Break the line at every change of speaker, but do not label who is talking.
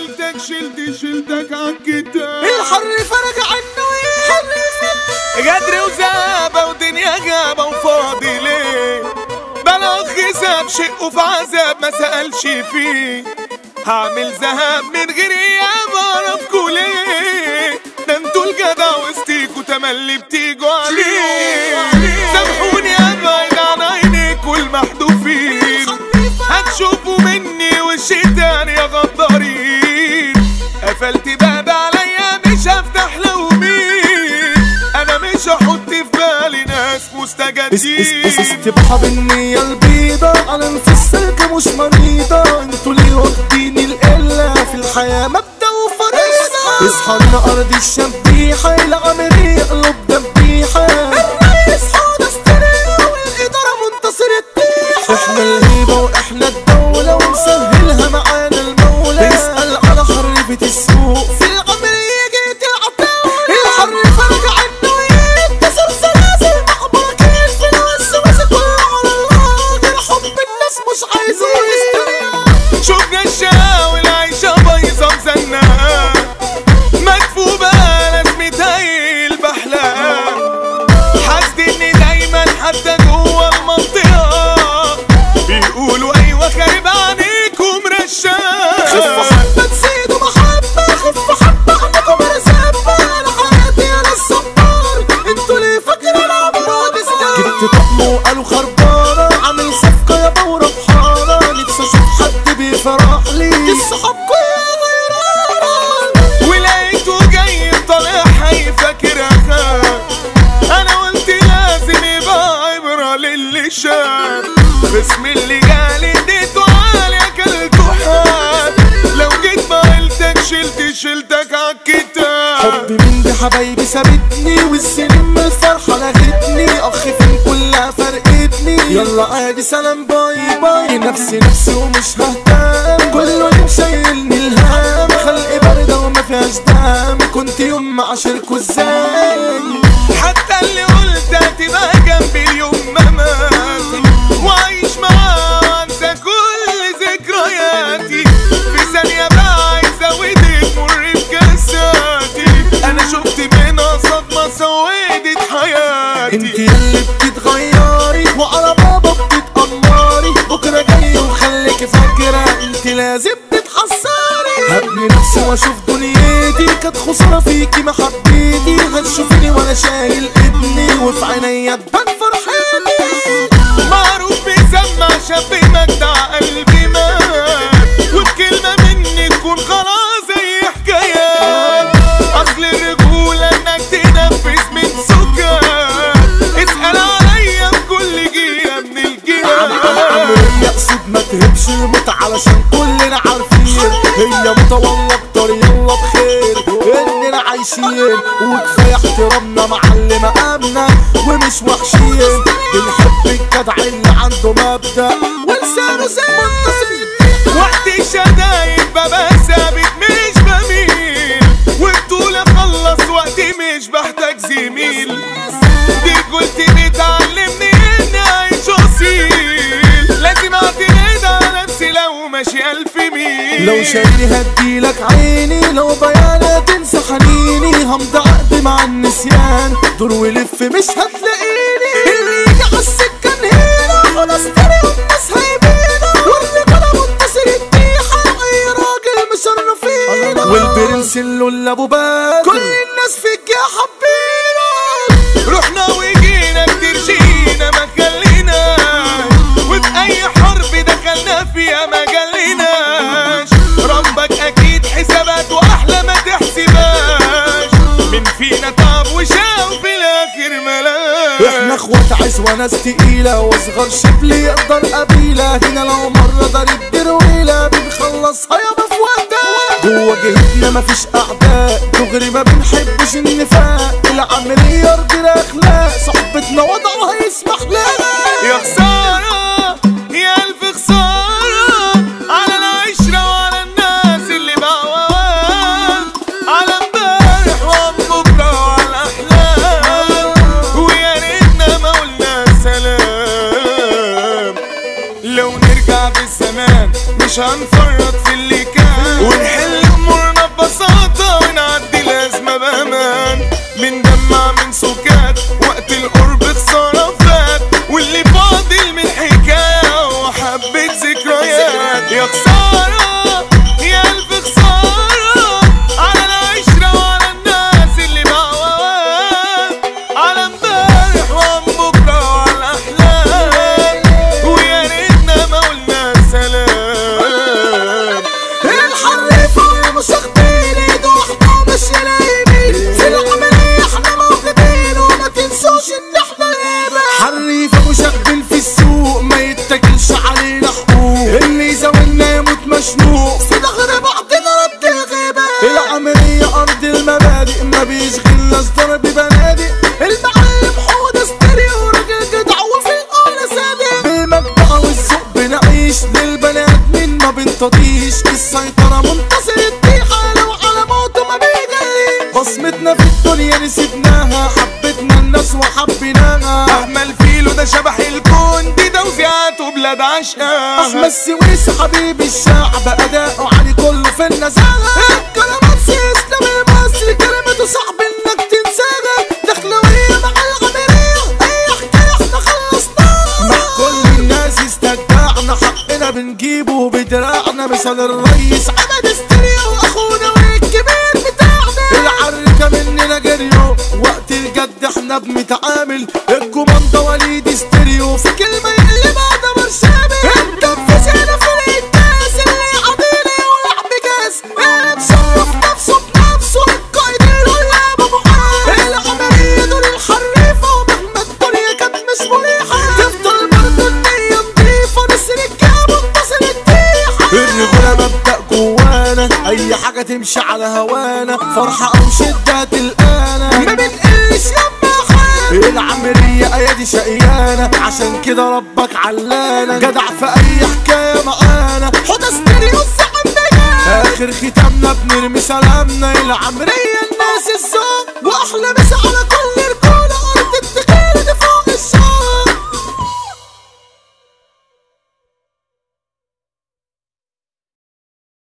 قلتك شلتك عالكتاب.
الحر فرج عنه
غدر وزابة ودنيا غابة وفاضي ليه؟ بلا غزاب شقه في عذاب ما سألش فيه. هعمل ذهب من غير ايام اعرفكوا ليه؟ ده انتوا الجدع وسطيكوا تملي بتيجوا عليه. سامحوني ابعد عن عينيكوا المحذوفين، هتشوفوا مني وشي تاني يا غدارين. قفلت باب عليا مش هفتح له مين، انا مش هحط في بالي ناس مستجدين.
استبحى بالنية البيضة على نفس السلك مش مريضة. انتوا ليه واخدين القلة في الحياة مبدأ وفريضة. اصحى لنا ارض الشبيحة العملية قلوب دبيحة. الرئيس حوض استرية والإدارة منتصر التيحة. احنا الهيبة واحنا الدولة ونسهلها معانا المولى. اسأل على حريفة السوق في العملية جيت العتاولة. الحر فرج عنه يتصل سلاسل محبركين في الوسوسة كله على الله. غير حب الناس مش عايزين يستريحوا.
شوفنا الشقاوة العيشة بايظة مزنقة مدفوبة لازمتها البحلقة. حاسد اني دايما حتى جوه المنطقة بيقولوا ايوه خارب عليكم رشاق.
خف حبة تزيدوا محبة، خف حبة عنكم رزابة. انا حياتي انا الصبار، انتوا ليه فاكرين عمرو دستار. جبت طقم وقالوا خربانة، عامل صفقة يابا وربحانة. نفسي اشوف حد بيفرح لي الصحابكوا يا غيرانة.
ولقيته جاي طالع حي فاكر اخاك. انا قلت لازم يبقى عبرة للي شاف. باسم اللي جالي اديته عالي اكلته حاد. لو جيت بعيلتك شلتك عالكتاب.
حبي من دي حبايبي سابتني والسنين من الفرحة لغتني. اخ فين كلها فرقتني. يلا عادي سلام باي باي. نفسي ومش ههتم. كله يوم شايلني الهم. خلقي باردة وما فيهاش دم. كنت يوم معاشركوا ازاي.
حتى اللي قلت هتبقى جنبي اليوم ما مات. وعايش معاه وانسى كل ذكرياتي. في ثانية بقى عايز اودك مر بكاساتي. انا شفت منها صدمة سودت حياتي.
انتي اللي بتتغيري وعلى بابا بتتقمري. بكرة جاي وخليكي فاكرة انتي لازم تتحسري. هبني نفسي واشوف دنيتي. كانت خسارة فيكي محبتي. هتشوفيني وانا شايل ابني وفي عينيا تبان فرحتي.
معروف بيسمع شاب مجدع قلبي مات. وبكلمة مني تكون خلاص زي حكايات. اصل الرجولة انك تنفذ من سكات. اسأل عليا بكل جهة من الجهات.
يقصد ما تهبش الموت علشان كلنا عارفين. هي متولى اكتر يلا بخير اننا عايشين. وكفايه احترامنا معلم مقامنا ومش وحشين. بنحب الجدع اللي عنده مبدأ ولسانه زي
وقت الشدايد ببقى ثابت مش بميل. وبطولة اخلص وقتي مش بحتاج زميل. دي قلت بتعلمني اني اعيش اصيل. لازم اعتمد على نفسي لو ماشي 1000 ميل.
لو شايلي هديلك عيني. لو بيانة تنسى حنيني. همضي عقد مع النسيان. دور ولف مش هتلاقيني. اللي يجي عالسكة نهينا. خلاص تاني الناس هيبينا. واللي كده منتصر التيحة. اي راجل مشرفينا. والبرنس اللي ابو بكر كل الناس فيك يا حبينا.
رحنا وجينا كتير جينا ما خليناش. وفي اي حرب دخلنا فيها ما جليناش. ربك اكيد حسابات واحلى ما تحسباش. من فينا تعب وشاف في الاخر ملاش.
احنا اخوات عزوة ناس تقيلة. واصغر شبل يقدر قبيلة. هنا لو مرة ضرب درويلة بنخلصها يابا في وقتها. جوه جهتنا مفيش اعداء. دغري ما بنحبش النفاق. العملية ارض الاخلاق. صحبتنا وضعها يسمح لنا.
يا خسارة يا الف خسارة على العشرة وعلى الناس اللي بعوان. على امبارح وعن بكرة وعلى الاحلام. ويا ريتنا ما قلنا سلام. لو نرجع بالزمان مش هنفرط في اللي كان. ونحل ببساطة ونعدي الأزمة بأمان، بندمع من سكات وقت القرب خسارة فات، واللي فاضل من حكاية وحبة ذكريات. يا خسارة يا ألف خسارة على العشرة وعلى الناس اللي معوات، على امبارح وعن بكرة وعلى الأحلام، ويا ريتنا ما قلنا سلام.
الحريفة مش واخدين ايده واحدة مش لايمين، في العملية احنا موجودين وما تنسوش ان احنا الهيبة. حريفة مشغل في السوق ما يتاكلش علينا حقوق، اللي يزاولنا يموت مشنوق، في ظهر بعضنا رد الغيبة. العملية أرض المبادئ ما بيشغلناش ضرب بنادق، المعلم حوده ستيريو راجل جدع وفي القولة صادق، بالمبدأ والذوق بنعيش للبنات من ما بنطيش، السيطرة منتصر الديحة لو على موته ما بيجليش. بصمتنا في الدنيا نسيبناها، حبتنا الناس وحبيناها،
أحمد فيلو ده شبح الكون، دي توزيعاته بلاد عشقها.
أحمد سويس حبيب الشعب أداؤه عالي كله في النزاهة، الكلمات إسلام المصري كلمته صعب إنك تنساها، دخلوية مع العملية أي حكاية إحنا خلصناها، مع كل الناس استجدعنا حقنا بنجيبه بدراعنا، مثال الريس عماد ستيريو أخونا والكبير بتاعنا، العركة مننا جريو وقت الجد احنا بنتعامل، الكوماندا وليد ستيريو في كلمة يقلبها دمر شامل، التنفيذ هنا فرق الناس اللي عادينا يولع بجاز، اللي مشرف نفسه بنفسه القايد الغلاب ابو عاد، العملية دول الحريفة ومهما الدنيا كانت مش مريحة، تفضل برضه النية نضيفة نسر الجاب ونتصل الديحة، الرجولة مبدأ جوانا أي حاجة تمشي على هوانا، فرحة أو شدة تلقانا ما بنقلش لما حال، العملية أيادي شقيانة عشان كده ربك علانا، جدع في أي حكاية معانا، حوده ستيريو الزعم بيان، آخر ختامنا بنرمي سلامنا، العملية الناس الذوق وأحلى مسا على كل